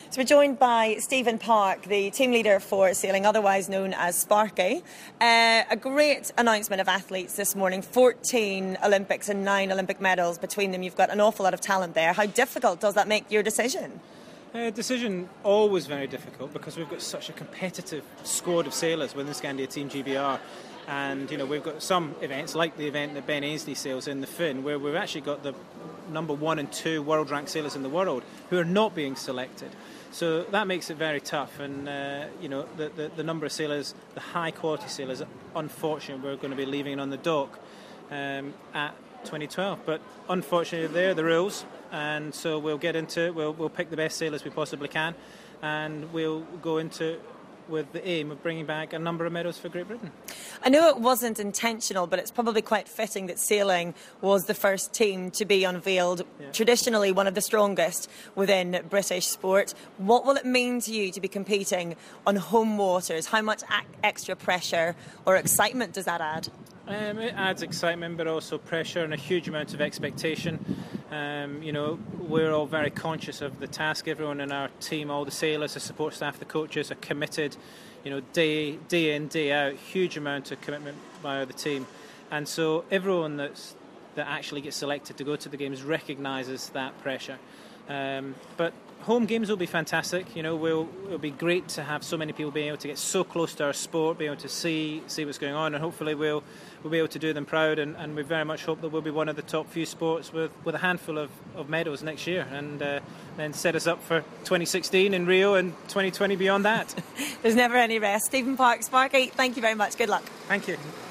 So we're joined by Stephen Park, the team leader for sailing, otherwise known as Sparky. A great announcement of athletes this morning, 14 Olympics and 9 Olympic medals between them. You've got an awful lot of talent there. How difficult does that make your decision? Decision always very difficult because we've got such a competitive squad of sailors within Scandia Team GBR. And, we've got some events, like the event that Ben Ainslie sails in, the Finn, where we've actually got the number 1 and 2 world-ranked sailors in the world who are not being selected. So that makes it very tough. And, the number of sailors, the high-quality sailors, unfortunately, we're going to be leaving on the dock at 2012. But unfortunately, they're the rules. And so we'll get into it. We'll pick the best sailors we possibly can. And we'll go into with the aim of bringing back a number of medals for Great Britain. I know it wasn't intentional, but it's probably quite fitting that sailing was the first team to be unveiled, traditionally one of the strongest within British sport. What will it mean to you to be competing on home waters? How much extra pressure or excitement does that add? It adds excitement, but also pressure and a huge amount of expectation. We're all very conscious of the task. Everyone in our team, all the sailors, the support staff, the coaches are committed, day in, day out, huge amount of commitment by the team. And so everyone that actually gets selected to go to the games recognises that pressure. But home games will be fantastic. It'll be great to have so many people being able to get so close to our sport, be able to see what's going on, and hopefully we'll be able to do them proud. And we very much hope that we'll be one of the top few sports with a handful of medals next year, and then set us up for 2016 in Rio and 2020 beyond that. There's never any rest. Stephen Park, Sparky, thank you very much. Good luck. Thank you.